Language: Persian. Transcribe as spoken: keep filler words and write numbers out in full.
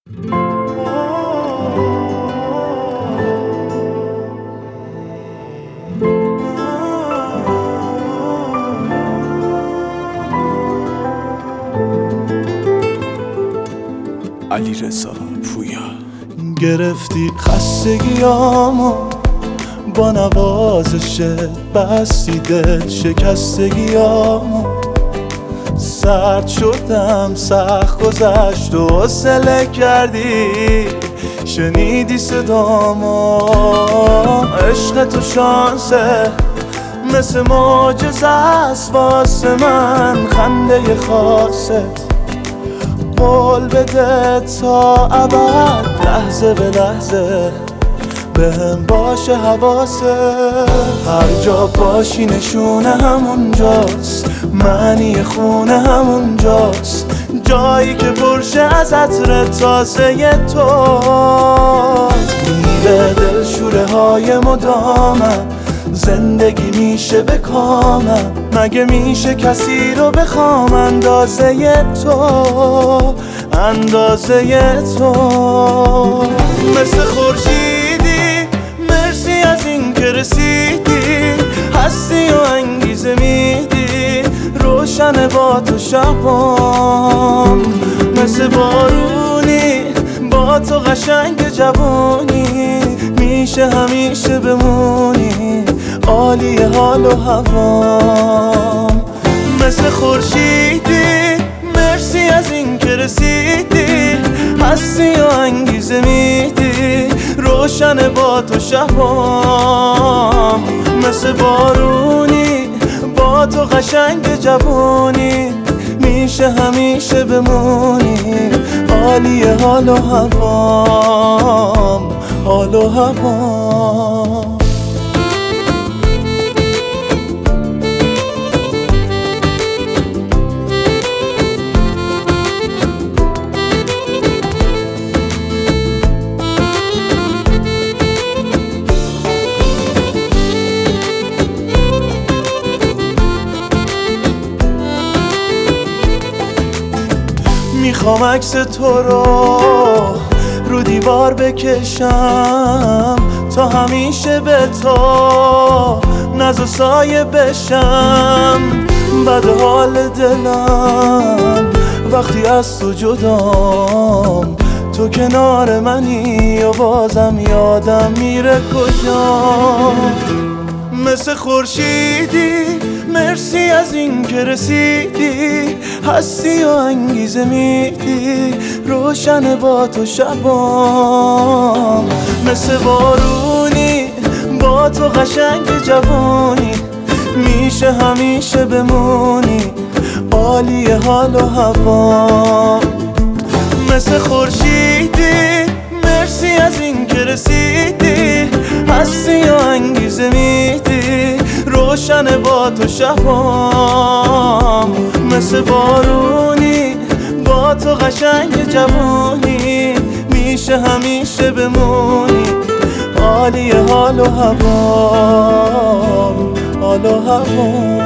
علیرضا پویا. گرفتی خستگیامو با نوازشت، بستی دل شکستگیامو. سرد شدم سخت گذشت و حوصله کردی، شنیدی صدامو. عشق تو شانسه مثل معجزه است واسه من، خنده خاصت قول بده تا ابد، لحظه به لحظه بهم باشه حواست. هر جا باشی نشونه همونجاست، معنی خونه همونجاست، جایی که پرشه از عطر تازه تو. میره دل شوره های مدامم، زندگی میشه به کامم. مگه میشه کسی رو بخوام اندازه تو، اندازه تو. مثل خورشیدی مرسی از این که رسیدی، هستی و انگیزه میدی، روشن با تو شبام. مثل بارونی با تو قشنگ جوونی، میشه همیشه بمونی عالی حال و هوام. مثل خورشیدی مرسی از این که رسیدی، هستی و انگیزه میدی، روشن با تو شبام. مثل بارونی با تو قشنگ جوونی، میشه همیشه بمونی عالی حال و هوام، حال و هوام. میخوام عکس تو رو رو دیوار بکشم، تا همیشه به تو ناز و سایه بشم. بد حال دلم وقتی از تو جدام، تو کنار منی و بازم یادم میره کجام. مثل خورشیدی مرسی از این که رسیدی، هستی و انگیزه میدی، روشن با تو شبام. مثل بارونی با تو قشنگ جوونی، میشه همیشه بمونی عالی حال و هوام. مثل خورشیدی مرسی از این که رسیدی، هستی و انگیزه میدی، روشن با تو شبام. مثل بارونی با تو قشنگ جوونی، میشه همیشه بمونی عالی حال و هوام، حال و هوام.